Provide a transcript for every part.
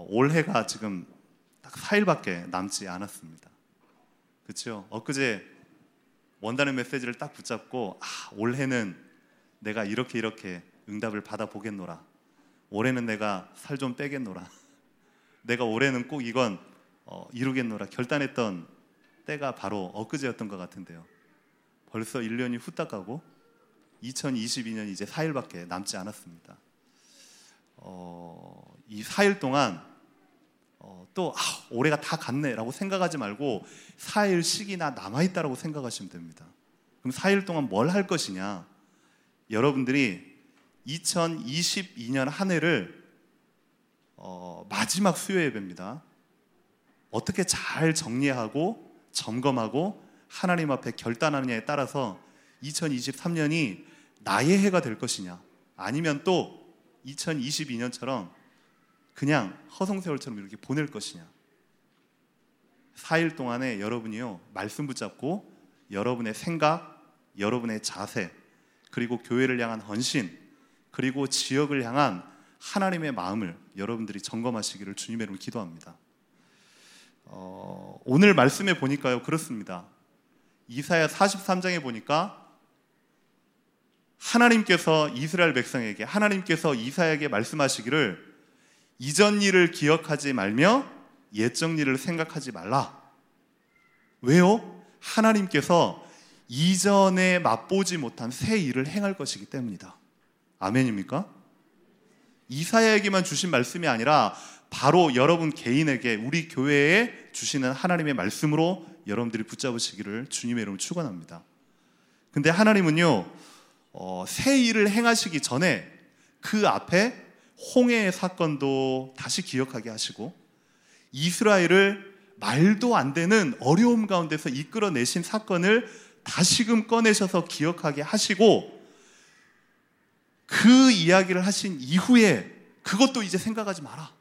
올해가 지금 딱 4일밖에 남지 않았습니다. 그렇죠? 엊그제 원다는 메시지를 딱 붙잡고 올해는 내가 이렇게 응답을 받아보겠노라. 올해는 내가 살 좀 빼겠노라. 내가 올해는 꼭 이건 이루겠노라 결단했던 때가 바로 엊그제였던 것 같은데요. 벌써 1년이 후딱 가고 2022년이 이제 4일밖에 남지 않았습니다. 이 4일 동안 또 올해가 다 갔네 라고 생각하지 말고 4일씩이나 남아있다라고 생각하시면 됩니다. 그럼 4일 동안 뭘 할 것이냐? 여러분들이 2022년 한 해를 마지막 수요 예배입니다. 어떻게 잘 정리하고 점검하고 하나님 앞에 결단하느냐에 따라서 2023년이 나의 해가 될 것이냐, 아니면 또 2022년처럼 그냥 허송세월처럼 이렇게 보낼 것이냐. 4일 동안에 여러분이요, 말씀 붙잡고 여러분의 생각, 여러분의 자세, 그리고 교회를 향한 헌신, 그리고 지역을 향한 하나님의 마음을 여러분들이 점검하시기를 주님의 이름으로 기도합니다. 오늘 말씀에 보니까요, 그렇습니다. 이사야 43장에 보니까 하나님께서 이스라엘 백성에게, 하나님께서 이사야에게 말씀하시기를 이전 일을 기억하지 말며 옛적 일을 생각하지 말라. 왜요? 하나님께서 이전에 맛보지 못한 새 일을 행할 것이기 때문이다. 아멘입니까? 이사야에게만 주신 말씀이 아니라 바로 여러분 개인에게, 우리 교회에 주시는 하나님의 말씀으로 여러분들이 붙잡으시기를 주님의 이름으로 축원합니다. 근데 하나님은요, 새 일을 행하시기 전에 그 앞에 홍해의 사건도 다시 기억하게 하시고, 이스라엘을 말도 안 되는 어려움 가운데서 이끌어내신 사건을 다시금 꺼내셔서 기억하게 하시고, 그 이야기를 하신 이후에 그것도 이제 생각하지 마라.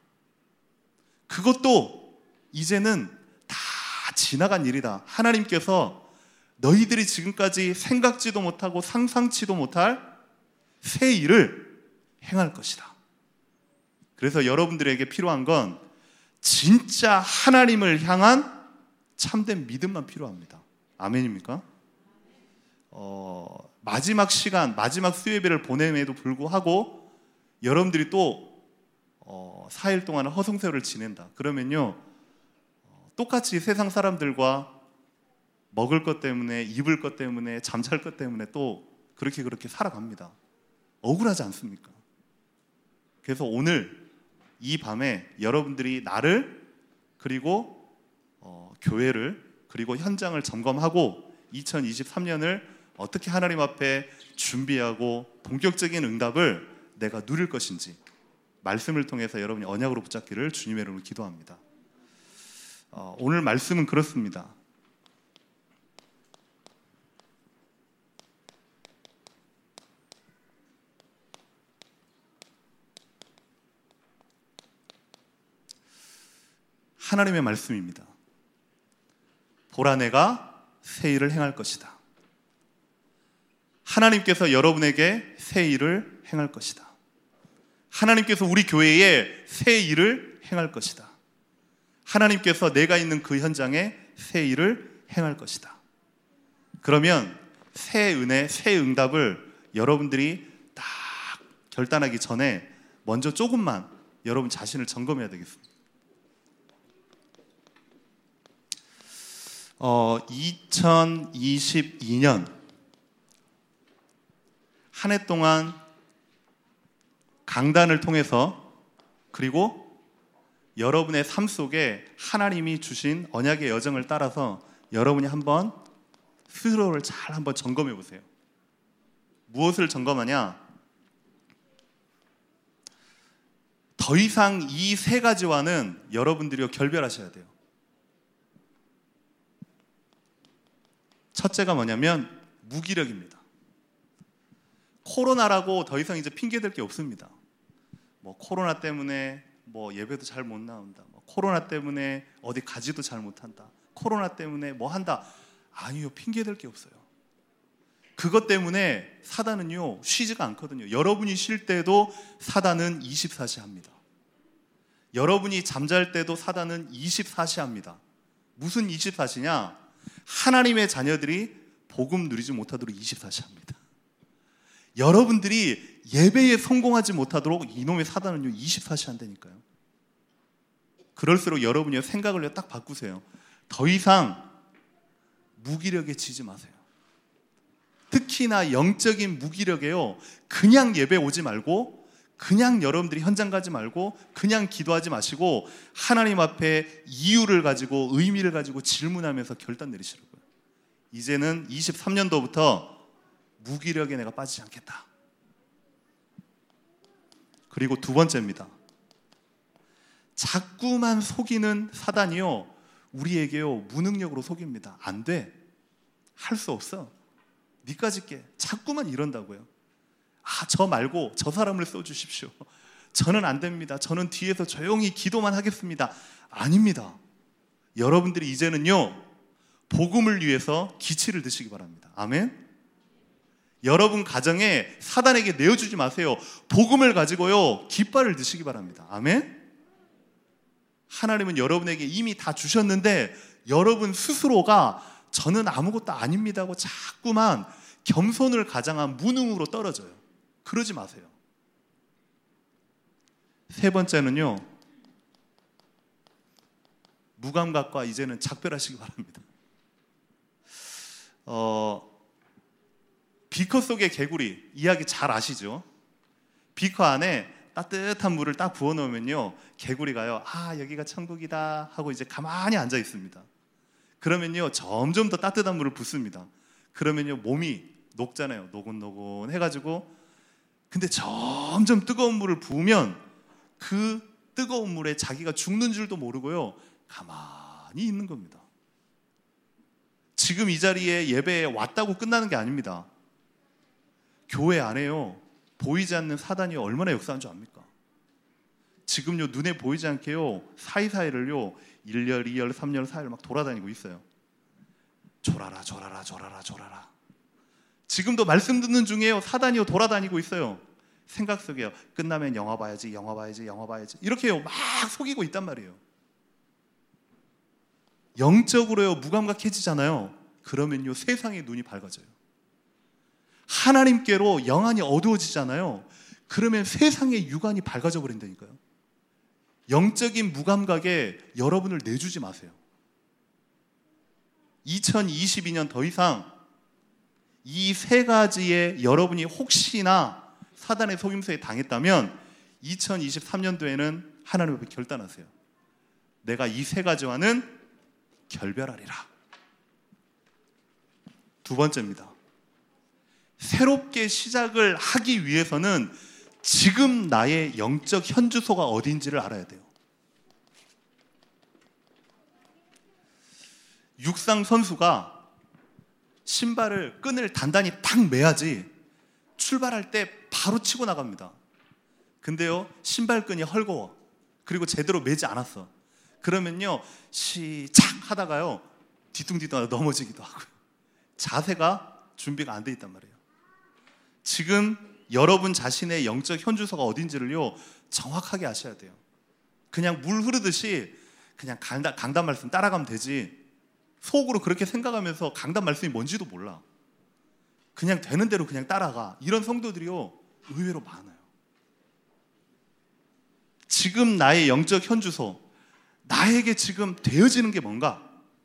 그것도 이제는 다 지나간 일이다. 하나님께서 너희들이 지금까지 생각지도 못하고 상상치도 못할 새 일을 행할 것이다. 그래서 여러분들에게 필요한 건 진짜 하나님을 향한 참된 믿음만 필요합니다. 아멘입니까? 마지막 시간, 마지막 수요예배를 보냄에도 불구하고 여러분들이 또 4일 동안 허송세월을 지낸다. 그러면요, 똑같이 세상 사람들과 먹을 것 때문에, 입을 것 때문에, 잠잘 것 때문에 또 그렇게 살아갑니다. 억울하지 않습니까? 그래서 오늘 이 밤에 여러분들이 나를, 그리고 교회를, 그리고 현장을 점검하고 2023년을 어떻게 하나님 앞에 준비하고 본격적인 응답을 내가 누릴 것인지 말씀을 통해서 여러분이 언약으로 붙잡기를 주님의 이름으로 기도합니다. 오늘 말씀은 그렇습니다. 하나님의 말씀입니다. 보라, 내가 새 일을 행할 것이다. 하나님께서 여러분에게 새 일을 행할 것이다. 하나님께서 우리 교회에 새 일을 행할 것이다. 하나님께서 내가 있는 그 현장에 새 일을 행할 것이다. 그러면 새 은혜, 새 응답을 여러분들이 딱 결단하기 전에 먼저 조금만 여러분 자신을 점검해야 되겠습니다. 2022년 한 해 동안 강단을 통해서, 그리고 여러분의 삶 속에 하나님이 주신 언약의 여정을 따라서 여러분이 한번 스스로를 잘 한번 점검해 보세요. 무엇을 점검하냐? 더 이상 이 세 가지와는 여러분들이 결별하셔야 돼요. 첫째가 뭐냐면 무기력입니다. 코로나라고 더 이상 이제 핑계댈 게 없습니다. 코로나 때문에 예배도 잘 못 나온다. 코로나 때문에 어디 가지도 잘 못한다. 코로나 때문에 한다. 아니요, 핑계댈 게 없어요. 그것 때문에 사단은요 쉬지가 않거든요. 여러분이 쉴 때도 사단은 24시 합니다. 여러분이 잠잘 때도 사단은 24시 합니다. 무슨 24시냐? 하나님의 자녀들이 복음 누리지 못하도록 24시 합니다. 여러분들이 예배에 성공하지 못하도록 이놈의 사단은요 24시 한다니까요. 그럴수록 여러분이 생각을 딱 바꾸세요. 더 이상 무기력에 지지 마세요. 특히나 영적인 무기력에요, 그냥 예배 오지 말고, 그냥 여러분들이 현장 가지 말고, 그냥 기도하지 마시고, 하나님 앞에 이유를 가지고, 의미를 가지고 질문하면서 결단 내리시라고요. 이제는 23년도부터 무기력에 내가 빠지지 않겠다. 그리고 두 번째입니다. 자꾸만 속이는 사단이요, 우리에게요 무능력으로 속입니다. 안 돼. 할 수 없어. 니까짓 게 자꾸만 이런다고요. 저 말고 저 사람을 써주십시오. 저는 안 됩니다. 저는 뒤에서 조용히 기도만 하겠습니다. 아닙니다. 여러분들이 이제는요 복음을 위해서 기치를 드시기 바랍니다. 아멘. 여러분 가정에 사단에게 내어주지 마세요. 복음을 가지고요 깃발을 드시기 바랍니다. 아멘. 하나님은 여러분에게 이미 다 주셨는데 여러분 스스로가 저는 아무것도 아닙니다 하고 자꾸만 겸손을 가장한 무능으로 떨어져요. 그러지 마세요. 세 번째는요, 무감각과 이제는 작별하시기 바랍니다. 비커 속의 개구리 이야기 잘 아시죠? 비커 안에 따뜻한 물을 딱 부어 놓으면요 개구리가요 여기가 천국이다 하고 이제 가만히 앉아 있습니다. 그러면요 점점 더 따뜻한 물을 붓습니다. 그러면요 몸이 녹잖아요. 노곤노곤 해가지고, 근데 점점 뜨거운 물을 부으면 그 뜨거운 물에 자기가 죽는 줄도 모르고요 가만히 있는 겁니다. 지금 이 자리에 예배에 왔다고 끝나는 게 아닙니다. 교회 안에요 보이지 않는 사단이 얼마나 역사하는 줄 압니까? 지금요 눈에 보이지 않게요 사이사이를요 1열, 2열, 3열, 4열 막 돌아다니고 있어요. 졸아라 졸아라 졸아라 졸아라. 지금도 말씀 듣는 중에요 사단이요 돌아다니고 있어요. 생각 속에요 끝나면 영화 봐야지 영화 봐야지 영화 봐야지 이렇게요 막 속이고 있단 말이에요. 영적으로요 무감각해지잖아요. 그러면요 세상의 눈이 밝아져요. 하나님께로 영안이 어두워지잖아요. 그러면 세상의 육안이 밝아져 버린다니까요. 영적인 무감각에 여러분을 내주지 마세요. 2022년 더 이상 이 세 가지에 여러분이 혹시나 사단의 속임수에 당했다면 2023년도에는 하나님 앞에 결단하세요. 내가 이 세 가지와는 결별하리라. 두 번째입니다. 새롭게 시작을 하기 위해서는 지금 나의 영적 현주소가 어딘지를 알아야 돼요. 육상 선수가 신발을 끈을 단단히 탁 매야지 출발할 때 바로 치고 나갑니다. 근데요 신발끈이 헐거워. 그리고 제대로 매지 않았어. 그러면요 시작 하다가요 뒤뚱뒤뚱 넘어지기도 하고요. 자세가 준비가 안 돼 있단 말이에요. 지금 여러분 자신의 영적 현주소가 어딘지를요 정확하게 아셔야 돼요. 그냥 물 흐르듯이 그냥 강단 말씀 따라가면 되지, 속으로 그렇게 생각하면서 강단 말씀이 뭔지도 몰라. 그냥 되는 대로 그냥 따라가. 이런 성도들이요 의외로 많아요. 지금 나의 영적 현주소, 나에게 지금 되어지는 게 뭔가,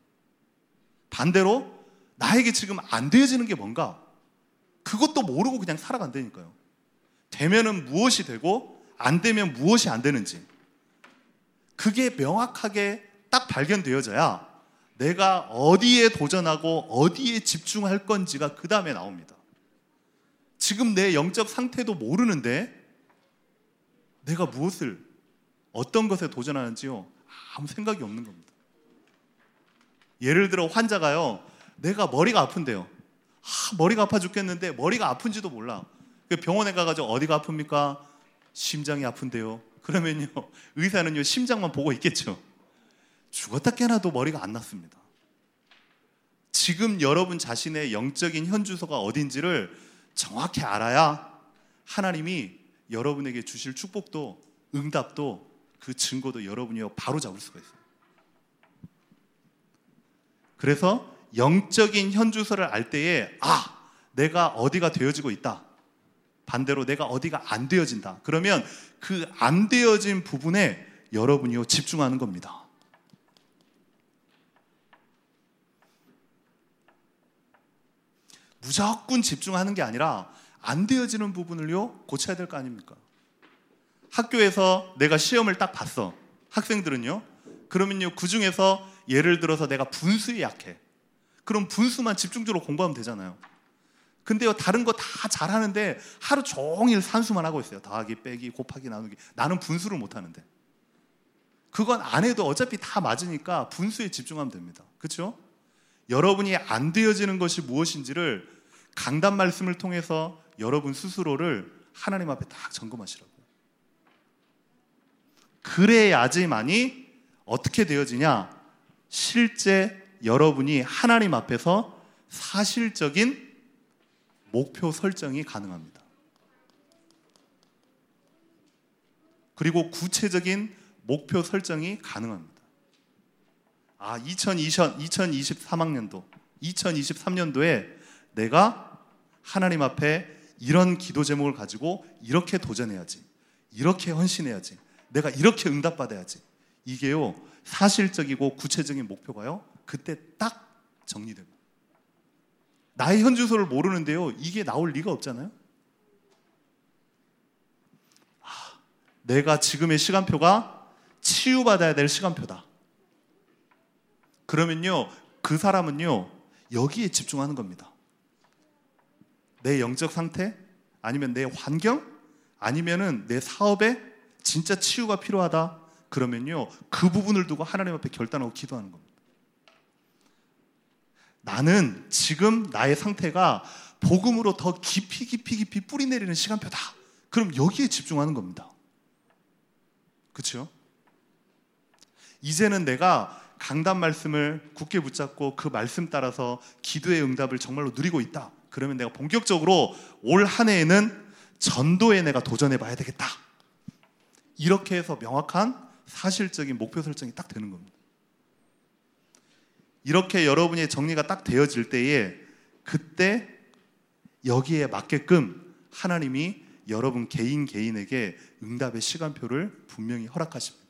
반대로 나에게 지금 안 되어지는 게 뭔가, 그것도 모르고 그냥 살아간다니까요. 되면은 무엇이 되고 안 되면 무엇이 안 되는지 그게 명확하게 딱 발견되어져야 내가 어디에 도전하고 어디에 집중할 건지가 그 다음에 나옵니다. 지금 내 영적 상태도 모르는데 내가 무엇을, 어떤 것에 도전하는지요 아무 생각이 없는 겁니다. 예를 들어 환자가요 내가 머리가 아픈데요. 머리가 아파 죽겠는데 머리가 아픈지도 몰라. 병원에 가가지고 어디가 아픕니까? 심장이 아픈데요. 그러면요 의사는요 심장만 보고 있겠죠. 죽었다 깨나도 머리가 안 났습니다. 지금 여러분 자신의 영적인 현주소가 어딘지를 정확히 알아야 하나님이 여러분에게 주실 축복도 응답도 그 증거도 여러분이요 바로 잡을 수가 있어요. 그래서 영적인 현주소를 알 때에 내가 어디가 되어지고 있다. 반대로 내가 어디가 안 되어진다. 그러면 그 안 되어진 부분에 여러분이요 집중하는 겁니다. 무조건 집중하는 게 아니라 안 되어지는 부분을요 고쳐야 될 거 아닙니까? 학교에서 내가 시험을 딱 봤어. 학생들은요. 그러면요 그 중에서 예를 들어서 내가 분수에 약해. 그럼 분수만 집중적으로 공부하면 되잖아요. 근데요 다른 거 다 잘하는데 하루 종일 산수만 하고 있어요. 더하기, 빼기, 곱하기, 나누기. 나는 분수를 못하는데. 그건 안 해도 어차피 다 맞으니까 분수에 집중하면 됩니다. 그렇죠? 여러분이 안 되어지는 것이 무엇인지를 강단 말씀을 통해서 여러분 스스로를 하나님 앞에 딱 점검하시라고요. 그래야지만이 어떻게 되어지냐? 실제 여러분이 하나님 앞에서 사실적인 목표 설정이 가능합니다. 그리고 구체적인 목표 설정이 가능합니다. 2023년도에 내가 하나님 앞에 이런 기도 제목을 가지고 이렇게 도전해야지, 이렇게 헌신해야지, 내가 이렇게 응답받아야지. 이게요 사실적이고 구체적인 목표가요 그때 딱 정리됩니다. 나의 현주소를 모르는데요 이게 나올 리가 없잖아요. 내가 지금의 시간표가 치유받아야 될 시간표다. 그러면요 그 사람은요 여기에 집중하는 겁니다. 내 영적 상태, 아니면 내 환경, 아니면은 내 사업에 진짜 치유가 필요하다. 그러면요 그 부분을 두고 하나님 앞에 결단하고 기도하는 겁니다. 나는 지금 나의 상태가 복음으로 더 깊이 뿌리 내리는 시간표다. 그럼 여기에 집중하는 겁니다. 그렇죠? 이제는 내가 강단 말씀을 굳게 붙잡고 그 말씀 따라서 기도의 응답을 정말로 누리고 있다. 그러면 내가 본격적으로 올 한 해에는 전도에 내가 도전해 봐야 되겠다. 이렇게 해서 명확한 사실적인 목표 설정이 딱 되는 겁니다. 이렇게 여러분의 정리가 딱 되어질 때에 그때 여기에 맞게끔 하나님이 여러분 개인에게 응답의 시간표를 분명히 허락하십니다.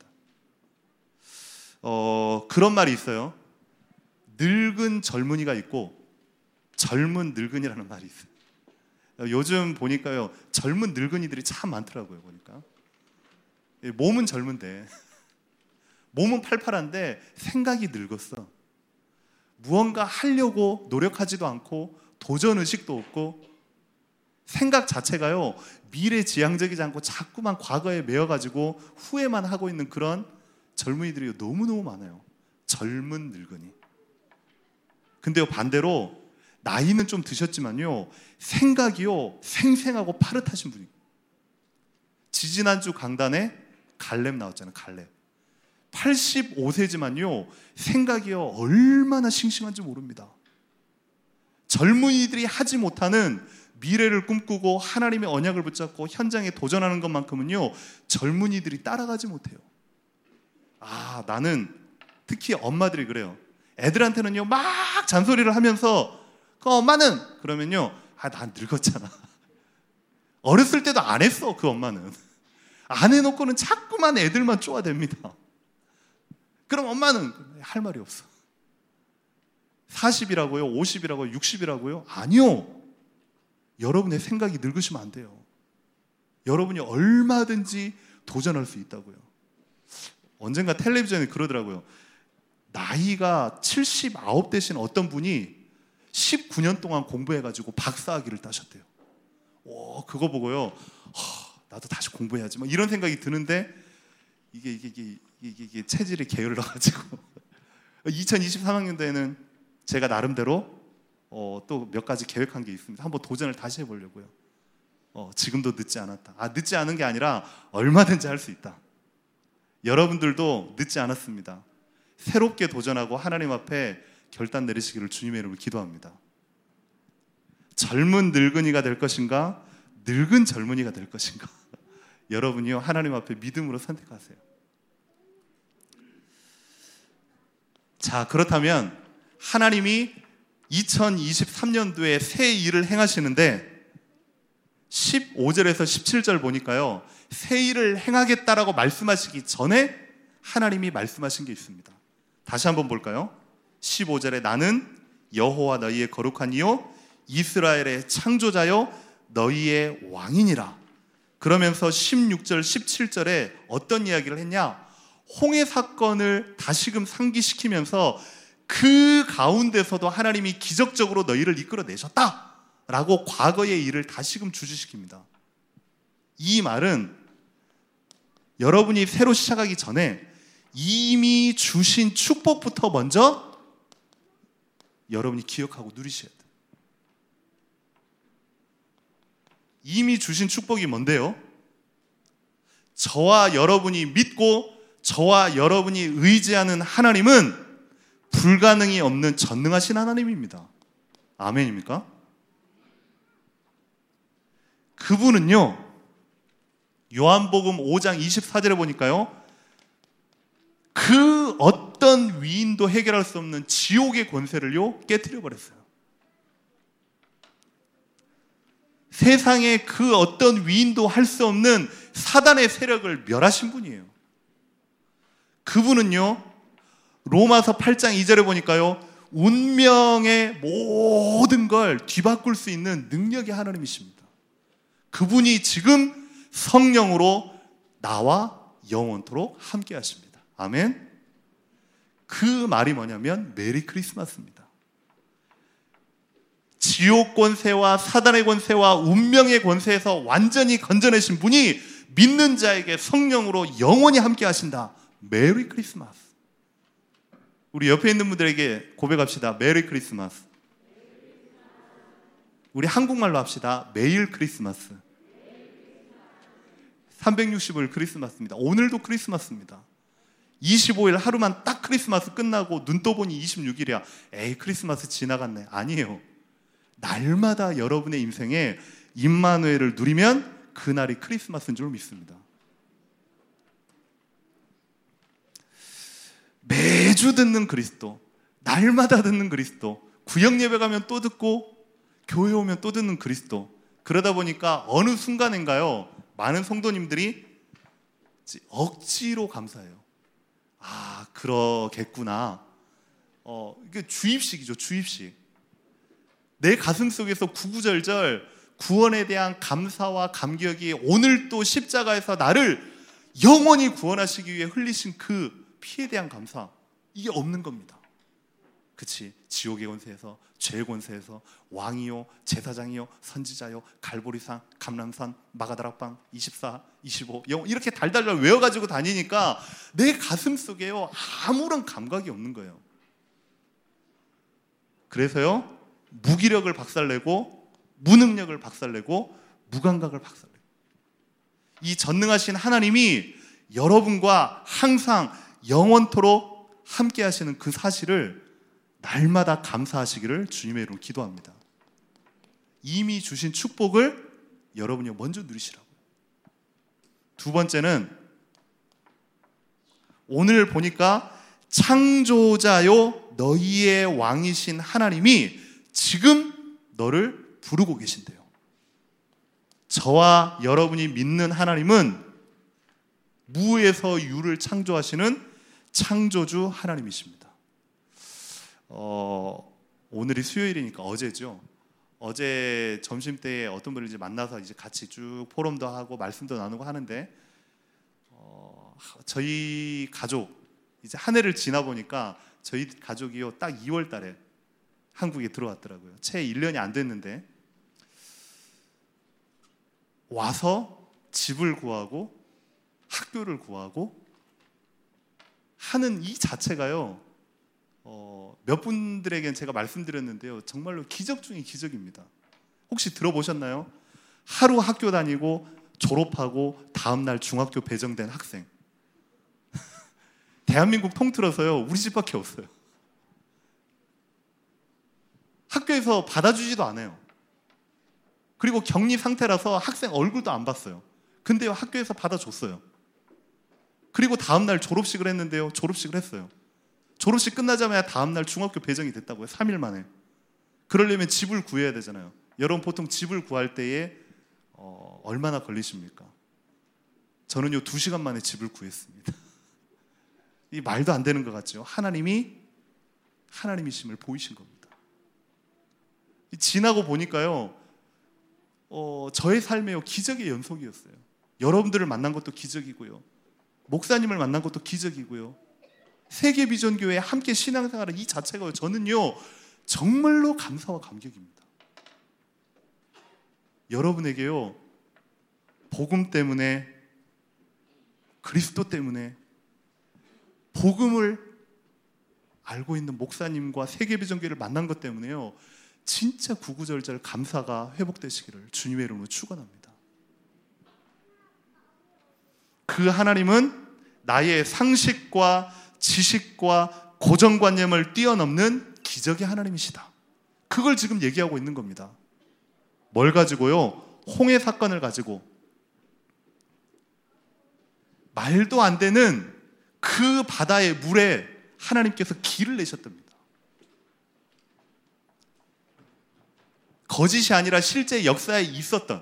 그런 말이 있어요. 늙은 젊은이가 있고 젊은 늙은이라는 말이 있어요. 요즘 보니까요 젊은 늙은이들이 참 많더라고요. 보니까 몸은 젊은데 몸은 팔팔한데 생각이 늙었어. 무언가 하려고 노력하지도 않고 도전의식도 없고 생각 자체가요 미래지향적이지 않고 자꾸만 과거에 매여가지고 후회만 하고 있는 그런 젊은이들이 너무너무 많아요. 젊은 늙은이. 근데요 반대로 나이는 좀 드셨지만요 생각이요 생생하고 파릇하신 분이. 지지난주 강단에 갈렙 나왔잖아요. 갈렙 85세지만요 생각이요 얼마나 싱싱한지 모릅니다. 젊은이들이 하지 못하는 미래를 꿈꾸고 하나님의 언약을 붙잡고 현장에 도전하는 것만큼은요 젊은이들이 따라가지 못해요. 나는 특히 엄마들이 그래요. 애들한테는요 막 잔소리를 하면서 그 엄마는 그러면요 난 늙었잖아. 어렸을 때도 안 했어. 그 엄마는 안 해놓고는 자꾸만 애들만 쪼아댑니다. 그럼 엄마는 할 말이 없어. 40이라고요? 50이라고요? 60이라고요? 아니요. 여러분의 생각이 늙으시면 안 돼요. 여러분이 얼마든지 도전할 수 있다고요. 언젠가 텔레비전에 그러더라고요. 나이가 79 되신 어떤 분이 19년 동안 공부해가지고 박사학위를 따셨대요. 그거 보고요. 나도 다시 공부해야지. 막 이런 생각이 드는데 이게 체질이 게을러가지고 2023학년도에는 제가 나름대로 또 몇 가지 계획한 게 있습니다. 한번 도전을 다시 해보려고요. 지금도 늦지 않았다. 늦지 않은 게 아니라 얼마든지 할 수 있다. 여러분들도 늦지 않았습니다. 새롭게 도전하고 하나님 앞에 결단 내리시기를 주님의 이름으로 기도합니다. 젊은 늙은이가 될 것인가? 늙은 젊은이가 될 것인가? 여러분이요 하나님 앞에 믿음으로 선택하세요. 자, 그렇다면 하나님이 2023년도에 새 일을 행하시는데 15절에서 17절 보니까요, 새 일을 행하겠다라고 말씀하시기 전에 하나님이 말씀하신 게 있습니다. 다시 한번 볼까요? 15절에 나는 여호와 너희의 거룩한 이요 이스라엘의 창조자요 너희의 왕이니라. 그러면서 16절 17절에 어떤 이야기를 했냐? 홍해 사건을 다시금 상기시키면서 그 가운데서도 하나님이 기적적으로 너희를 이끌어내셨다라고 과거의 일을 다시금 주지시킵니다. 이 말은 여러분이 새로 시작하기 전에 이미 주신 축복부터 먼저 여러분이 기억하고 누리셔야 돼요. 이미 주신 축복이 뭔데요? 저와 여러분이 믿고 저와 여러분이 의지하는 하나님은 불가능이 없는 전능하신 하나님입니다. 아멘입니까? 그분은요, 요한복음 5장 24절에 보니까요, 그 어떤 위인도 해결할 수 없는 지옥의 권세를요 깨트려 버렸어요. 세상에 그 어떤 위인도 할 수 없는 사단의 세력을 멸하신 분이에요. 그분은요, 로마서 8장 2절에 보니까요, 운명의 모든 걸 뒤바꿀 수 있는 능력의 하나님이십니다. 그분이 지금 성령으로 나와 영원토록 함께 하십니다. 아멘. 그 말이 뭐냐면 메리 크리스마스입니다. 지옥 권세와 사단의 권세와 운명의 권세에서 완전히 건져내신 분이 믿는 자에게 성령으로 영원히 함께 하신다. 메리 크리스마스. 우리 옆에 있는 분들에게 고백합시다. 메리 크리스마스. 우리 한국말로 합시다. 매일 크리스마스. 365일 크리스마스입니다. 오늘도 크리스마스입니다. 25일 하루만 딱 크리스마스 끝나고 눈 떠보니 26일이야. 에이, 크리스마스 지나갔네. 아니에요. 날마다 여러분의 인생에 임마누엘을 누리면 그날이 크리스마스인 줄 믿습니다. 매주 듣는 그리스도, 날마다 듣는 그리스도, 구역 예배 가면 또 듣고 교회 오면 또 듣는 그리스도. 그러다 보니까 어느 순간인가요, 많은 성도님들이 억지로 감사해요. 아, 그러겠구나. 이게 주입식이죠, 주입식. 내 가슴 속에서 구구절절 구원에 대한 감사와 감격이 오늘 또 십자가에서 나를 영원히 구원하시기 위해 흘리신 그 피에 대한 감사, 이게 없는 겁니다. 그치? 지옥의 권세에서, 죄의 권세에서 왕이요, 제사장이요, 선지자요, 갈보리산, 감람산, 마가다락방, 24, 25 이렇게 달달달 외워가지고 다니니까 내 가슴 속에요 아무런 감각이 없는 거예요. 그래서요, 무기력을 박살내고 무능력을 박살내고 무감각을 박살내고, 이 전능하신 하나님이 여러분과 항상 영원토록 함께 하시는 그 사실을 날마다 감사하시기를 주님의 이름으로 기도합니다. 이미 주신 축복을 여러분이 먼저 누리시라고요. 두 번째는 오늘 보니까 창조자요 너희의 왕이신 하나님이 지금 너를 부르고 계신대요. 저와 여러분이 믿는 하나님은 무에서 유를 창조하시는 창조주 하나님이십니다. 오늘이 수요일이니까 어제죠. 어제 점심때에 어떤 분을 이제 만나서 이제 같이 쭉 포럼도 하고 말씀도 나누고 하는데, 저희 가족 이제 한 해를 지나 보니까 저희 가족이요 딱 2월 달에 한국에 들어왔더라고요. 채 1년이 안 됐는데 와서 집을 구하고 학교를 구하고 하는 이 자체가요, 몇 분들에겐 제가 말씀드렸는데요, 정말로 기적 중에 기적입니다. 혹시 들어보셨나요? 하루 학교 다니고 졸업하고 다음날 중학교 배정된 학생. 대한민국 통틀어서요 우리 집밖에 없어요. 학교에서 받아주지도 않아요. 그리고 격리 상태라서 학생 얼굴도 안 봤어요. 근데요 학교에서 받아줬어요. 그리고 다음날 졸업식을 했는데요, 졸업식을 했어요. 졸업식 끝나자마자 다음날 중학교 배정이 됐다고요. 3일 만에. 그러려면 집을 구해야 되잖아요. 여러분 보통 집을 구할 때에 얼마나 걸리십니까? 저는요 2시간 만에 집을 구했습니다. 이 말도 안 되는 것 같죠? 하나님이심을 보이신 겁니다. 지나고 보니까요 저의 삶에요 기적의 연속이었어요. 여러분들을 만난 것도 기적이고요, 목사님을 만난 것도 기적이고요, 세계비전교회에 함께 신앙생활을 이 자체가 저는요 정말로 감사와 감격입니다. 여러분에게요 복음 때문에, 그리스도 때문에, 복음을 알고 있는 목사님과 세계비전교회를 만난 것 때문에요 진짜 구구절절 감사가 회복되시기를 주님의 이름으로 축원합니다. 그 하나님은 나의 상식과 지식과 고정관념을 뛰어넘는 기적의 하나님이시다. 그걸 지금 얘기하고 있는 겁니다. 뭘 가지고요? 홍해 사건을 가지고 말도 안 되는 그 바다의 물에 하나님께서 길을 내셨답니다. 거짓이 아니라 실제 역사에 있었던,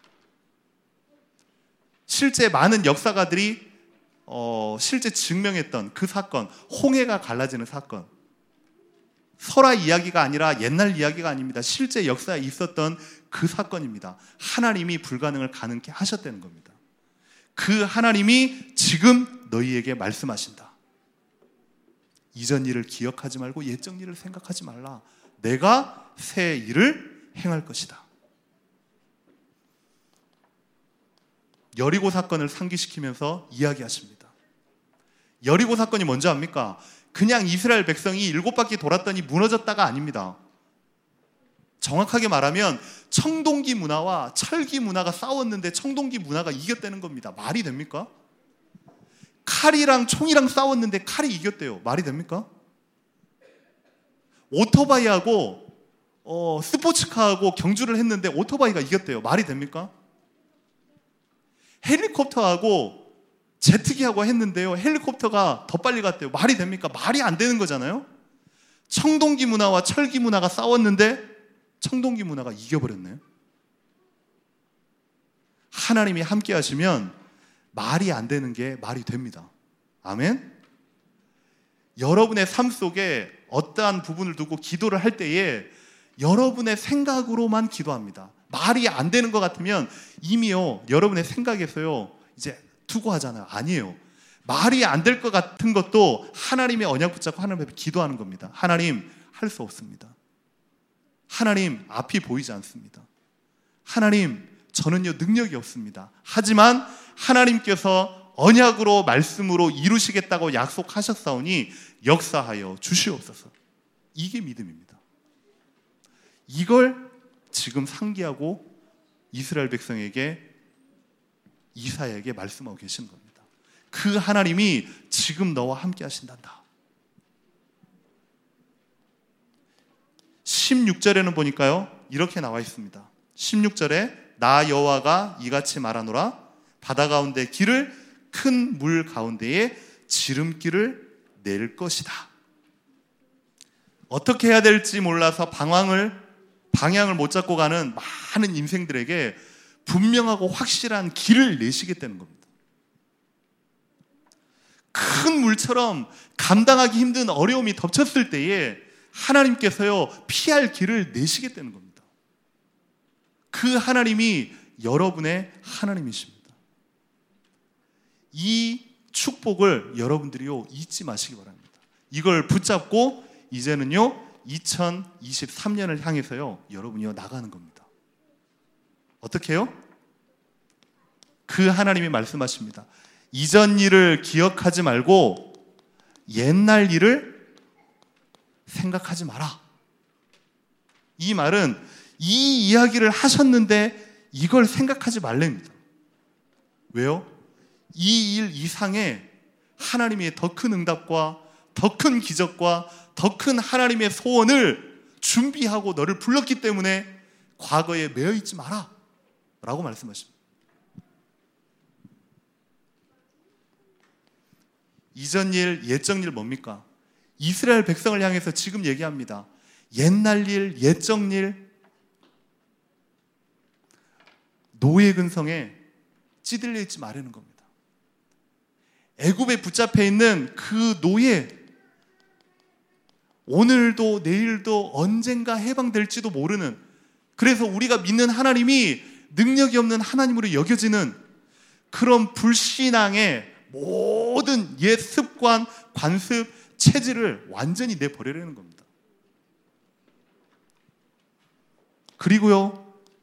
실제 많은 역사가들이 실제 증명했던 그 사건, 홍해가 갈라지는 사건, 설화 이야기가 아니라 옛날 이야기가 아닙니다. 실제 역사에 있었던 그 사건입니다. 하나님이 불가능을 가능케 하셨다는 겁니다. 그 하나님이 지금 너희에게 말씀하신다. 이전 일을 기억하지 말고 옛적 일을 생각하지 말라. 내가 새 일을 행할 것이다. 여리고 사건을 상기시키면서 이야기하십니다. 여리고 사건이 뭔지 압니까? 그냥 이스라엘 백성이 7바퀴 돌았더니 무너졌다가 아닙니다. 정확하게 말하면 청동기 문화와 철기 문화가 싸웠는데 청동기 문화가 이겼다는 겁니다. 말이 됩니까? 칼이랑 총이랑 싸웠는데 칼이 이겼대요. 말이 됩니까? 오토바이하고 스포츠카하고 경주를 했는데 오토바이가 이겼대요. 말이 됩니까? 헬리콥터하고 제트기하고 했는데요 헬리콥터가 더 빨리 갔대요. 말이 됩니까? 말이 안 되는 거잖아요. 청동기 문화와 철기 문화가 싸웠는데 청동기 문화가 이겨버렸네요. 하나님이 함께 하시면 말이 안 되는 게 말이 됩니다. 아멘? 여러분의 삶 속에 어떠한 부분을 두고 기도를 할 때에 여러분의 생각으로만 기도합니다. 말이 안 되는 것 같으면 이미요 여러분의 생각에서요 이제 두고 하잖아요. 아니에요. 말이 안 될 것 같은 것도 하나님의 언약 붙잡고 하나님 앞에 기도하는 겁니다. 하나님, 할 수 없습니다. 하나님, 앞이 보이지 않습니다. 하나님, 저는요 능력이 없습니다. 하지만 하나님께서 언약으로 말씀으로 이루시겠다고 약속하셨사오니 역사하여 주시옵소서. 이게 믿음입니다. 이걸 지금 상기하고 이스라엘 백성에게, 이사야에게 말씀하고 계시는 겁니다. 그 하나님이 지금 너와 함께 하신단다. 16절에는 보니까요 이렇게 나와 있습니다. 16절에 나 여호와가 이같이 말하노라. 바다 가운데 길을, 큰 물 가운데에 지름길을 낼 것이다. 어떻게 해야 될지 몰라서 방향을 못 잡고 가는 많은 인생들에게 분명하고 확실한 길을 내시겠다는 겁니다. 큰 물처럼 감당하기 힘든 어려움이 덮쳤을 때에 하나님께서요 피할 길을 내시겠다는 겁니다. 그 하나님이 여러분의 하나님이십니다. 이 축복을 여러분들이요 잊지 마시기 바랍니다. 이걸 붙잡고 이제는요 2023년을 향해서요 여러분이요 나가는 겁니다. 어떻게 해요? 그 하나님이 말씀하십니다. 이전 일을 기억하지 말고 옛날 일을 생각하지 마라. 이 말은 이 이야기를 하셨는데 이걸 생각하지 말랍니다. 왜요? 이 일 이상의 하나님의 더 큰 응답과 더 큰 기적과 더 큰 하나님의 소원을 준비하고 너를 불렀기 때문에 과거에 매여 있지 마라 라고 말씀하십니다. 이전 일, 옛적 일 뭡니까? 이스라엘 백성을 향해서 지금 얘기합니다. 옛날 일, 옛적 일, 노예 근성에 찌들려 있지 말라는 겁니다. 애굽에 붙잡혀 있는 그 노예, 오늘도 내일도 언젠가 해방될지도 모르는, 그래서 우리가 믿는 하나님이 능력이 없는 하나님으로 여겨지는 그런 불신앙의 모든 옛 습관, 관습, 체질을 완전히 내버리려는 겁니다. 그리고요,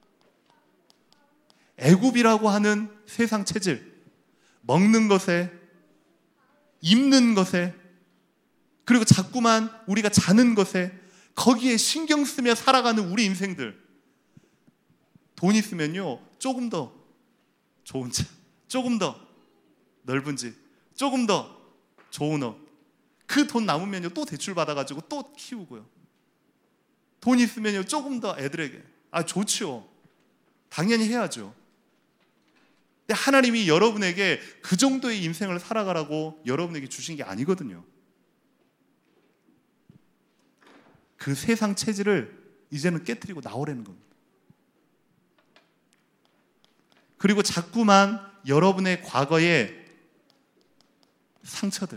애굽이라고 하는 세상 체질, 먹는 것에, 입는 것에, 그리고 자꾸만 우리가 자는 것에, 거기에 신경 쓰며 살아가는 우리 인생들, 돈 있으면요 조금 더 좋은 차, 조금 더 넓은 집, 조금 더 좋은 옷, 그 돈 남으면요 또 대출 받아가지고 또 키우고요. 돈 있으면요 조금 더 애들에게, 좋지요, 당연히 해야죠. 근데 하나님이 여러분에게 그 정도의 인생을 살아가라고 여러분에게 주신 게 아니거든요. 그 세상 체질을 이제는 깨트리고 나오라는 겁니다. 그리고 자꾸만 여러분의 과거의 상처들,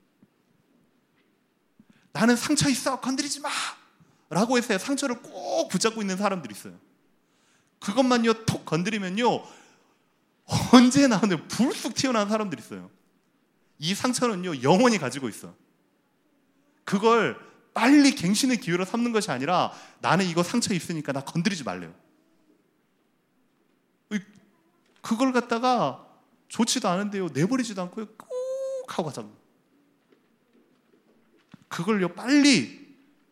나는 상처 있어, 건드리지 마 라고 해서 상처를 꼭 붙잡고 있는 사람들이 있어요. 그것만요 톡 건드리면요 언제 나오는데 불쑥 튀어나온 사람들이 있어요. 이 상처는요 영원히 가지고 있어. 그걸 빨리 갱신의 기회로 삼는 것이 아니라, 나는 이거 상처 있으니까 나 건드리지 말래요. 그걸 갖다가 좋지도 않은데요 내버리지도 않고요 꾹 하고 가자고. 그걸요 빨리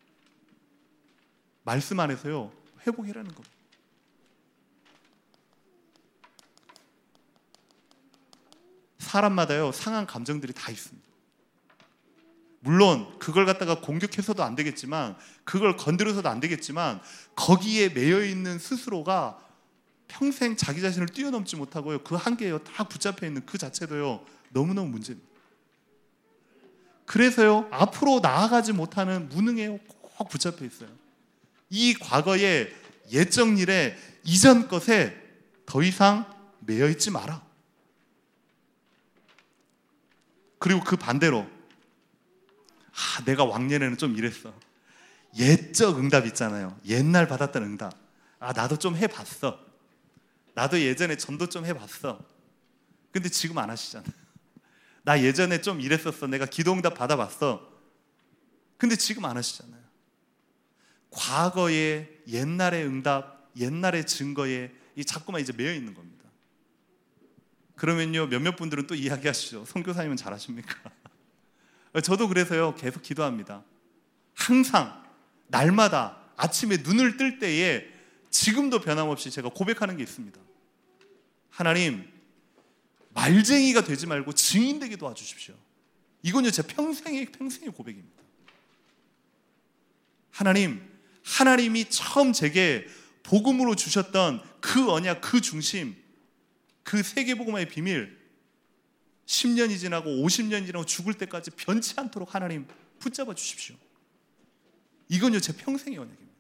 말씀 안에서요 회복해라는 겁니다. 사람마다요 상한 감정들이 다 있습니다. 물론 그걸 갖다가 공격해서도 안 되겠지만, 그걸 건드려서도 안 되겠지만, 거기에 매여 있는 스스로가 평생 자기 자신을 뛰어넘지 못하고요 그 한계에 다 붙잡혀 있는 그 자체도요 너무너무 문제입니다. 그래서요 앞으로 나아가지 못하는 무능에 꼭 붙잡혀 있어요. 이 과거의 옛적 일에, 이전 것에 더 이상 매여 있지 마라. 그리고 그 반대로, 내가 왕년에는 좀 이랬어. 옛적 응답 있잖아요. 옛날 받았던 응답. 나도 좀 해봤어. 나도 예전에 전도 좀 해봤어. 근데 지금 안 하시잖아. 나 예전에 좀 이랬었어. 내가 기도 응답 받아봤어. 근데 지금 안 하시잖아요. 과거의 옛날의 응답, 옛날의 증거에 자꾸만 이제 매여 있는 겁니다. 그러면요 몇몇 분들은 또 이야기하시죠. 선교사님은 잘하십니까? 저도 그래서요 계속 기도합니다. 항상 날마다 아침에 눈을 뜰 때에 지금도 변함없이 제가 고백하는 게 있습니다. 하나님, 말쟁이가 되지 말고 증인 되게 도와주십시오. 이건요 제 평생의 고백입니다. 하나님, 하나님이 처음 제게 복음으로 주셨던 그 언약, 그 중심, 그 세계복음화의 비밀, 10년이 지나고 50년이 지나고 죽을 때까지 변치 않도록 하나님 붙잡아 주십시오. 이건요 제 평생의 언약입니다.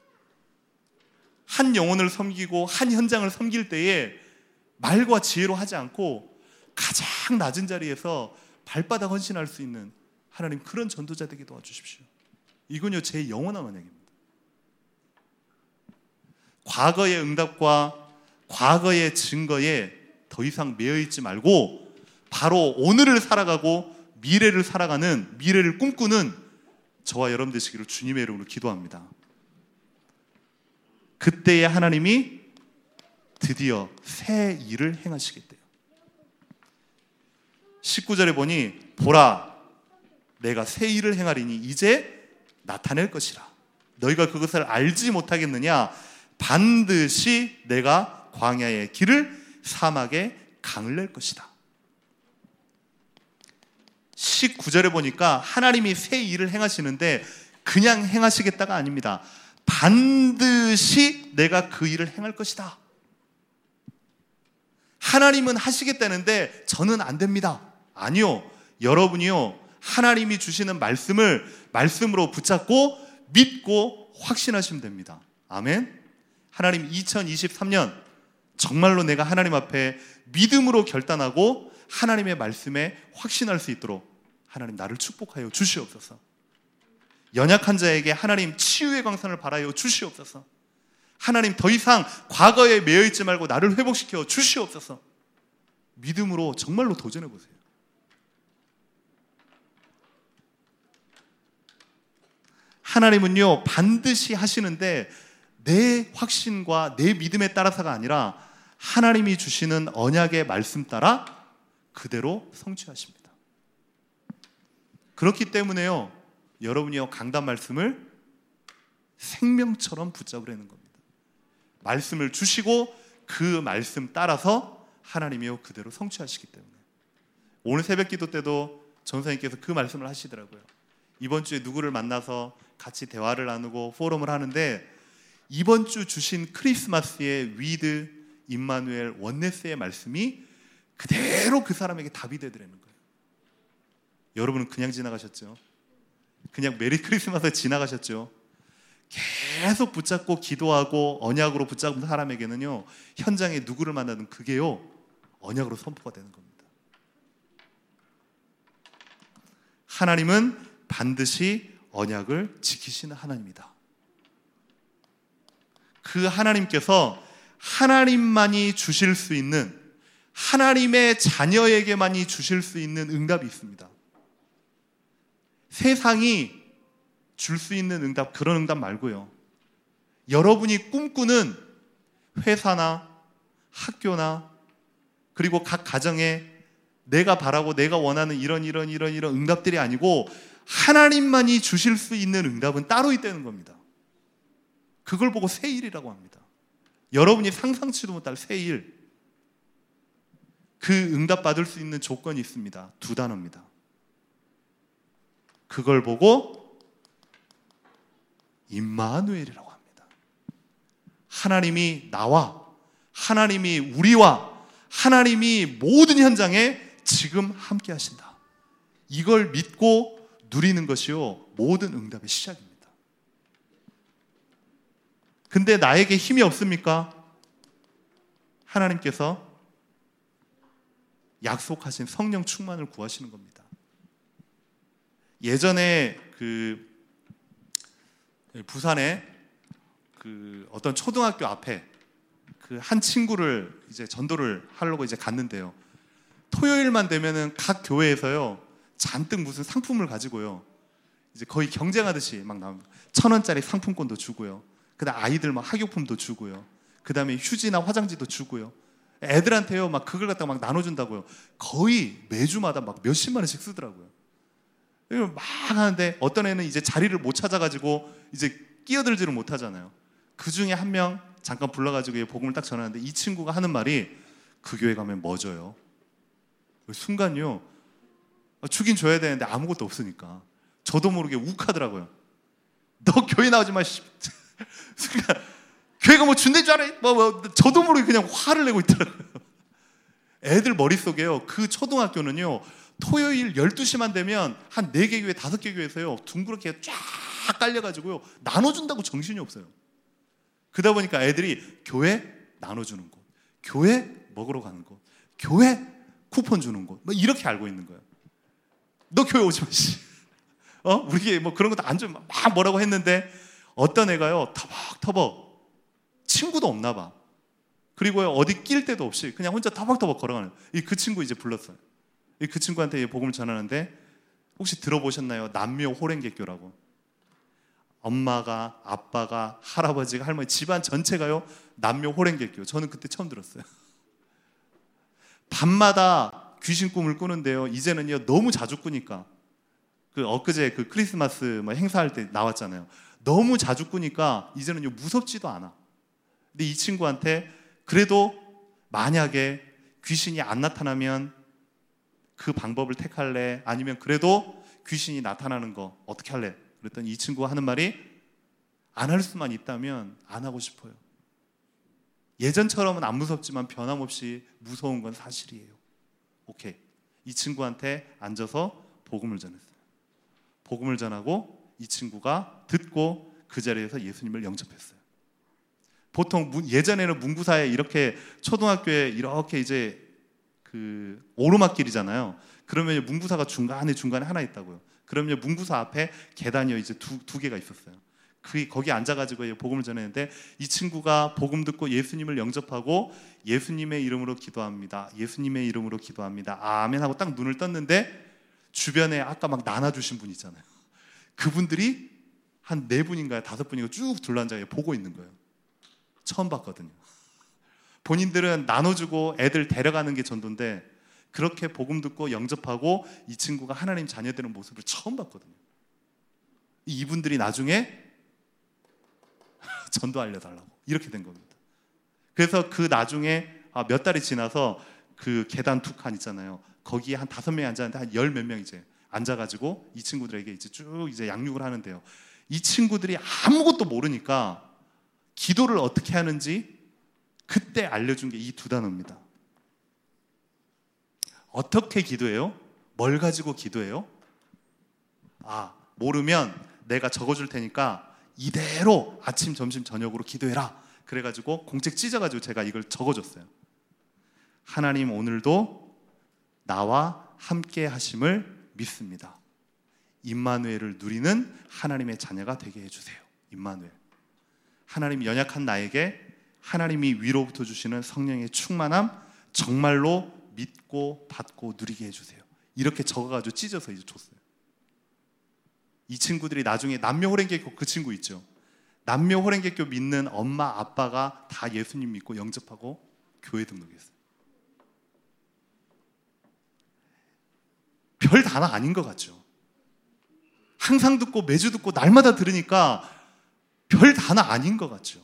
한 영혼을 섬기고 한 현장을 섬길 때에 말과 지혜로 하지 않고 가장 낮은 자리에서 발바닥 헌신할 수 있는 하나님, 그런 전도자 되게 도와주십시오. 이건요 제 영원한 언약입니다. 과거의 응답과 과거의 증거에 더 이상 매여있지 말고 바로 오늘을 살아가고 미래를 살아가는, 미래를 꿈꾸는 저와 여러분 되시기를 주님의 이름으로 기도합니다. 그때에 하나님이 드디어 새 일을 행하시겠대요. 19절에 보니 보라, 내가 새 일을 행하리니 이제 나타낼 것이라. 너희가 그것을 알지 못하겠느냐? 반드시 내가 광야의 길을, 사막에 강을 낼 것이다. 19절에 보니까 하나님이 새 일을 행하시는데 그냥 행하시겠다가 아닙니다. 반드시 내가 그 일을 행할 것이다. 하나님은 하시겠다는데 저는 안 됩니다. 아니요, 여러분이요 하나님이 주시는 말씀을 말씀으로 붙잡고 믿고 확신하시면 됩니다. 아멘. 하나님 2023년 정말로 내가 하나님 앞에 믿음으로 결단하고 하나님의 말씀에 확신할 수 있도록 하나님 나를 축복하여 주시옵소서. 연약한 자에게 하나님 치유의 광선을 발하여 주시옵소서. 하나님 더 이상 과거에 매여있지 말고 나를 회복시켜 주시옵소서. 믿음으로 정말로 도전해 보세요. 하나님은요 반드시 하시는데 내 확신과 내 믿음에 따라서가 아니라 하나님이 주시는 언약의 말씀 따라 그대로 성취하십니다. 그렇기 때문에요 여러분이요 강단 말씀을 생명처럼 붙잡으라는 겁니다. 말씀을 주시고 그 말씀 따라서 하나님이요 그대로 성취하시기 때문에 오늘 새벽 기도 때도 전사님께서 그 말씀을 하시더라고요. 이번 주에 누구를 만나서 같이 대화를 나누고 포럼을 하는데 이번 주 주신 크리스마스의 위드 임마누엘 원네스의 말씀이 그대로 그 사람에게 답이 되더라는 거예요. 여러분은 그냥 지나가셨죠? 그냥 메리 크리스마스 지나가셨죠? 계속 붙잡고 기도하고 언약으로 붙잡은 사람에게는요 현장에 누구를 만나든 그게요 언약으로 선포가 되는 겁니다. 하나님은 반드시 언약을 지키시는 하나님이다. 그 하나님께서 하나님만이 주실 수 있는 하나님의 자녀에게만이 주실 수 있는 응답이 있습니다. 세상이 줄 수 있는 응답, 그런 응답 말고요. 여러분이 꿈꾸는 회사나 학교나 그리고 각 가정에 내가 바라고 내가 원하는 이런 응답들이 아니고 하나님만이 주실 수 있는 응답은 따로 있다는 겁니다. 그걸 보고 새일이라고 합니다. 여러분이 상상치도 못할 새일. 그 응답 받을 수 있는 조건이 있습니다. 2단어입니다. 그걸 보고 임마누엘이라고 합니다. 하나님이 나와, 하나님이 우리와, 하나님이 모든 현장에 지금 함께 하신다. 이걸 믿고 누리는 것이요 모든 응답의 시작입니다. 근데 나에게 힘이 없습니까? 하나님께서 약속하신 성령 충만을 구하시는 겁니다. 예전에 부산에 어떤 초등학교 앞에 한 친구를 이제 전도를 하려고 이제 갔는데요. 토요일만 되면은 각 교회에서요 잔뜩 무슨 상품을 가지고요 이제 거의 경쟁하듯이 막 나옵니다. 1,000원짜리 상품권도 주고요. 그다음 아이들 막 학용품도 주고요. 그다음에 휴지나 화장지도 주고요. 애들한테요 막 그걸 갖다가 막 나눠준다고요. 거의 매주마다 막 몇십만 원씩 쓰더라고요. 막 하는데 어떤 애는 이제 자리를 못 찾아가지고 이제 끼어들지를 못하잖아요. 그 중에 한 명 잠깐 불러가지고 복음을 딱 전하는데 이 친구가 하는 말이 그 교회 가면 뭐 줘요? 순간요 주긴 줘야 되는데 아무것도 없으니까 저도 모르게 욱하더라고요. 너 교회 나오지 마. 순간 교회가 뭐 준대줄 알아? 저도 모르게 그냥 화를 내고 있더라고요. 애들 머릿속에요 그 초등학교는요 토요일 12시만 되면 한 4개 교회, 5개 교회에서요 둥그렇게 쫙 깔려가지고요 나눠준다고 정신이 없어요. 그러다 보니까 애들이 교회 나눠주는 곳, 교회 먹으러 가는 곳, 교회 쿠폰 주는 곳, 뭐 이렇게 알고 있는 거예요. 너 교회 오지 마, 씨. 우리 뭐 그런 것도 안 좀 막 뭐라고 했는데 어떤 애가요 터벅터벅 친구도 없나 봐. 그리고요 어디 낄 데도 없이 그냥 혼자 터벅터벅 걸어가는 그 친구 이제 불렀어요. 그 친구한테 복음을 전하는데 혹시 들어보셨나요? 남묘 호랭개교라고. 엄마가, 아빠가, 할아버지가, 할머니 집안 전체가요 남묘 호랭개교. 저는 그때 처음 들었어요. 밤마다 귀신 꿈을 꾸는데요 이제는요 너무 자주 꾸니까 엊그제 크리스마스 행사할 때 나왔잖아요. 너무 자주 꾸니까 이제는요 무섭지도 않아. 근데 이 친구한테 그래도 만약에 귀신이 안 나타나면 그 방법을 택할래? 아니면 그래도 귀신이 나타나는 거 어떻게 할래? 그랬더니 이 친구가 하는 말이 안 할 수만 있다면 안 하고 싶어요. 예전처럼은 안 무섭지만 변함없이 무서운 건 사실이에요. 오케이. 이 친구한테 앉아서 복음을 전했어요. 복음을 전하고 이 친구가 듣고 그 자리에서 예수님을 영접했어요. 보통 예전에는 문구사에 이렇게 초등학교에 이렇게 이제 그 오르막길이잖아요. 그러면 문구사가 중간에 하나 있다고요. 그러면 문구사 앞에 계단이 이제 두 개가 있었어요. 거기 앉아가지고 복음을 전했는데 이 친구가 복음 듣고 예수님을 영접하고 예수님의 이름으로 기도합니다. 예수님의 이름으로 기도합니다. 아멘 하고 딱 눈을 떴는데 주변에 아까 막 나눠주신 분 있잖아요. 그분들이 한 4분인가요? 5분인가 쭉 둘러앉아 보고 있는 거예요. 처음 봤거든요. 본인들은 나눠주고 애들 데려가는 게 전도인데 그렇게 복음 듣고 영접하고 이 친구가 하나님 자녀되는 모습을 처음 봤거든요. 이분들이 나중에 전도 알려달라고 이렇게 된 겁니다. 그래서 그 나중에 몇 달이 지나서 그 계단 두 칸 있잖아요. 거기에 한 5명이 앉았는데 한 10몇 명 이제 앉아가지고 이 친구들에게 이제 쭉 이제 양육을 하는데요. 이 친구들이 아무것도 모르니까 기도를 어떻게 하는지 그때 알려준 게 이 2단어입니다. 어떻게 기도해요? 뭘 가지고 기도해요? 모르면 내가 적어줄 테니까 이대로 아침, 점심, 저녁으로 기도해라. 그래가지고 공책 찢어가지고 제가 이걸 적어줬어요. 하나님 오늘도 나와 함께 하심을 믿습니다. 임마누엘을 누리는 하나님의 자녀가 되게 해주세요. 임마누엘. 하나님 연약한 나에게 하나님이 위로부터 주시는 성령의 충만함 정말로 믿고 받고 누리게 해주세요. 이렇게 적어가지고 찢어서 이제 줬어요. 이 친구들이 나중에 남묘호랭개교 그 친구 있죠. 남묘호랭개교 믿는 엄마 아빠가 다 예수님 믿고 영접하고 교회 등록했어요. 별 단어 아닌 것 같죠. 항상 듣고 매주 듣고 날마다 들으니까 별 단어 아닌 것 같죠.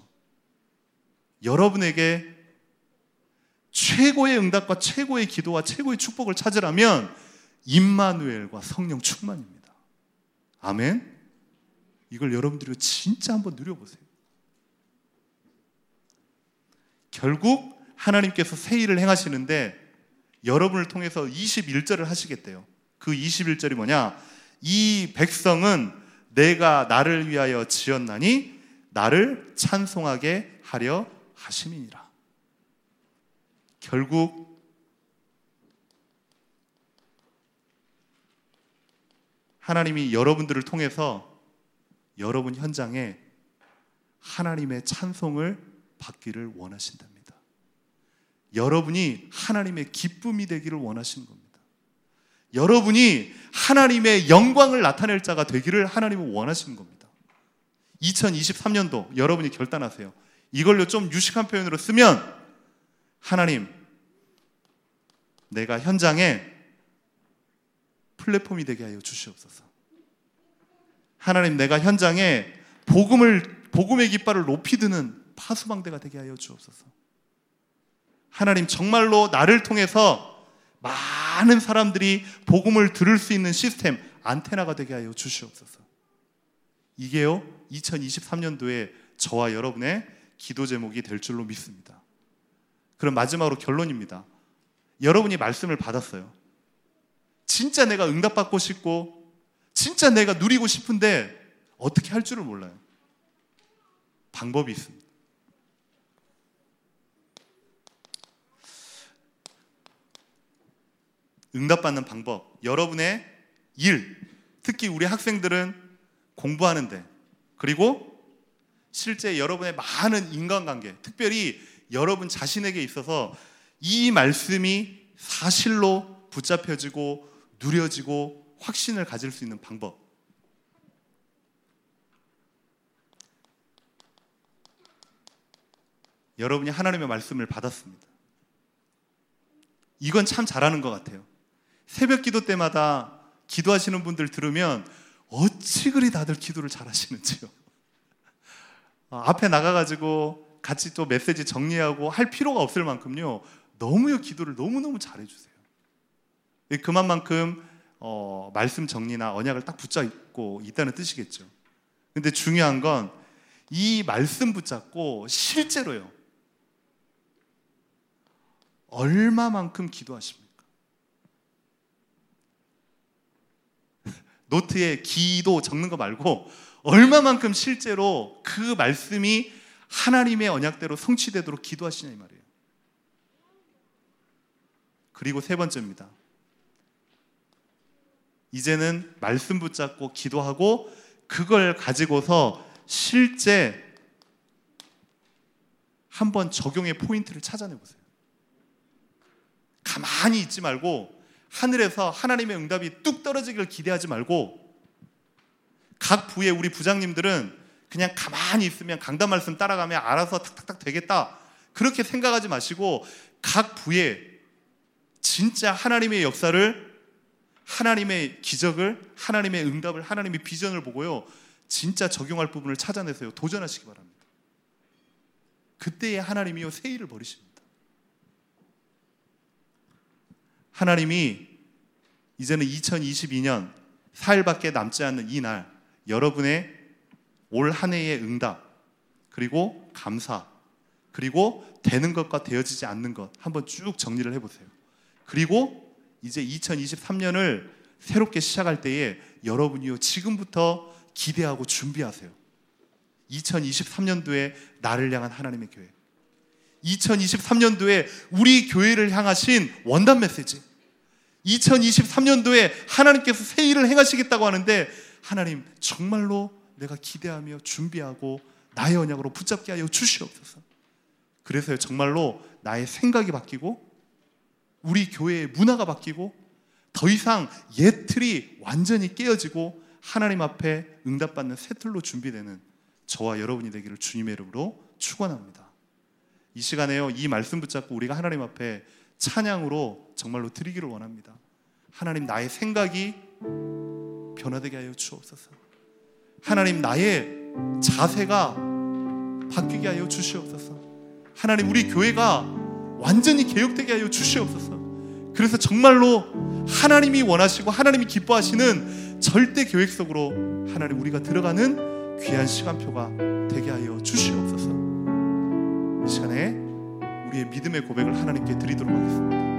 여러분에게 최고의 응답과 최고의 기도와 최고의 축복을 찾으라면 임마누엘과 성령 충만입니다. 아멘. 이걸 여러분들이 진짜 한번 누려보세요. 결국 하나님께서 새 일을 행하시는데 여러분을 통해서 21절을 하시겠대요. 그 21절이 뭐냐? 이 백성은 내가 나를 위하여 지었나니 나를 찬송하게 하려 하심이니라. 결국 하나님이 여러분들을 통해서 여러분 현장에 하나님의 찬송을 받기를 원하신답니다. 여러분이 하나님의 기쁨이 되기를 원하시는 겁니다. 여러분이 하나님의 영광을 나타낼 자가 되기를 하나님은 원하시는 겁니다. 2023년도 여러분이 결단하세요. 이걸로 좀 유식한 표현으로 쓰면 하나님, 내가 현장에 플랫폼이 되게 하여 주시옵소서. 하나님, 내가 현장에 복음의 깃발을 높이 드는 파수방대가 되게 하여 주옵소서. 하나님, 정말로 나를 통해서 많은 사람들이 복음을 들을 수 있는 시스템, 안테나가 되게 하여 주시옵소서. 이게요, 2023년도에 저와 여러분의 기도 제목이 될 줄로 믿습니다. 그럼 마지막으로 결론입니다. 여러분이 말씀을 받았어요. 진짜 내가 응답받고 싶고 진짜 내가 누리고 싶은데 어떻게 할 줄을 몰라요. 방법이 있습니다. 응답받는 방법, 여러분의 일, 특히 우리 학생들은 공부하는데, 그리고 실제 여러분의 많은 인간관계, 특별히 여러분 자신에게 있어서 이 말씀이 사실로 붙잡혀지고 누려지고 확신을 가질 수 있는 방법. 여러분이 하나님의 말씀을 받았습니다. 이건 참 잘하는 것 같아요. 새벽 기도 때마다 기도하시는 분들 들으면 어찌 그리 다들 기도를 잘하시는지요. 앞에 나가가지고 같이 또 메시지 정리하고 할 필요가 없을 만큼요, 너무요 기도를 너무너무 잘해주세요. 그만큼 말씀 정리나 언약을 딱 붙잡고 있다는 뜻이겠죠. 근데 중요한 건 이 말씀 붙잡고 실제로요, 얼마만큼 기도하십니까? 노트에 기도 적는 거 말고 얼마만큼 실제로 그 말씀이 하나님의 언약대로 성취되도록 기도하시냐 이 말이에요. 그리고 세 번째입니다. 이제는 말씀 붙잡고 기도하고 그걸 가지고서 실제 한번 적용의 포인트를 찾아내보세요. 가만히 있지 말고 하늘에서 하나님의 응답이 뚝 떨어지기를 기대하지 말고, 각 부의 우리 부장님들은 그냥 가만히 있으면 강단 말씀 따라가면 알아서 탁탁탁 되겠다 그렇게 생각하지 마시고, 각 부에 진짜 하나님의 역사를, 하나님의 기적을, 하나님의 응답을, 하나님의 비전을 보고요 진짜 적용할 부분을 찾아내세요. 도전하시기 바랍니다. 그때에 하나님이요 새 일을 벌이십니다. 하나님이 이제는 2022년 4일밖에 남지 않는 이 날, 여러분의 올 한 해의 응답, 그리고 감사, 그리고 되는 것과 되어지지 않는 것 한번 쭉 정리를 해보세요. 그리고 이제 2023년을 새롭게 시작할 때에 여러분이요 지금부터 기대하고 준비하세요. 2023년도에 나를 향한 하나님의 교회, 2023년도에 우리 교회를 향하신 원단 메시지, 2023년도에 하나님께서 새 일을 행하시겠다고 하는데, 하나님 정말로 내가 기대하며 준비하고 나의 언약으로 붙잡게 하여 주시옵소서. 그래서 정말로 나의 생각이 바뀌고 우리 교회의 문화가 바뀌고 더 이상 옛 틀이 완전히 깨어지고 하나님 앞에 응답받는 새 틀로 준비되는 저와 여러분이 되기를 주님의 이름으로 축원합니다. 이 시간에요 이 말씀 붙잡고 우리가 하나님 앞에 찬양으로 정말로 드리기를 원합니다. 하나님 나의 생각이 변화되게 하여 주옵소서. 하나님 나의 자세가 바뀌게 하여 주시옵소서. 하나님 우리 교회가 완전히 개혁되게 하여 주시옵소서. 그래서 정말로 하나님이 원하시고 하나님이 기뻐하시는 절대 계획 속으로 하나님 우리가 들어가는 귀한 시간표가 되게 하여 주시옵소서. 이 시간에 우리의 믿음의 고백을 하나님께 드리도록 하겠습니다.